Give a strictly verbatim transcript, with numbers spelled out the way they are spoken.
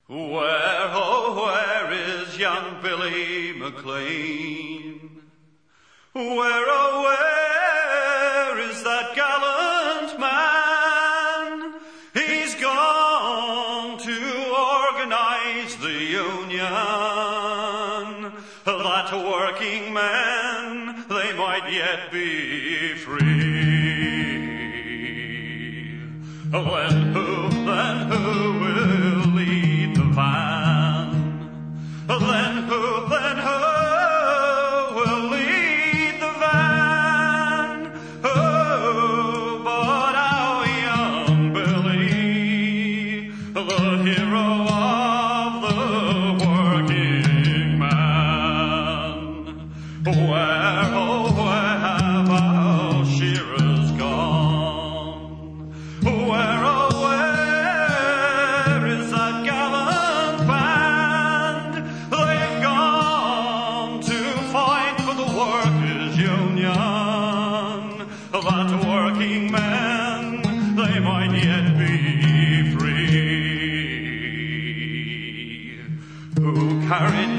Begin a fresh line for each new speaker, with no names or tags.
Where, oh, where is young Billy McLean? Where, oh, where is that gallant man? He's gone to organize the union, that working men, they might yet be free. Then who, then who will lead the van? Then who, then who will lead the van? Oh, but our young Billy, the hero of the working man. Where, oh, where have our shearers gone? Where, oh, where is that gallant band? They've gone to fight for the workers' union, that working men, they might yet be free. Who carried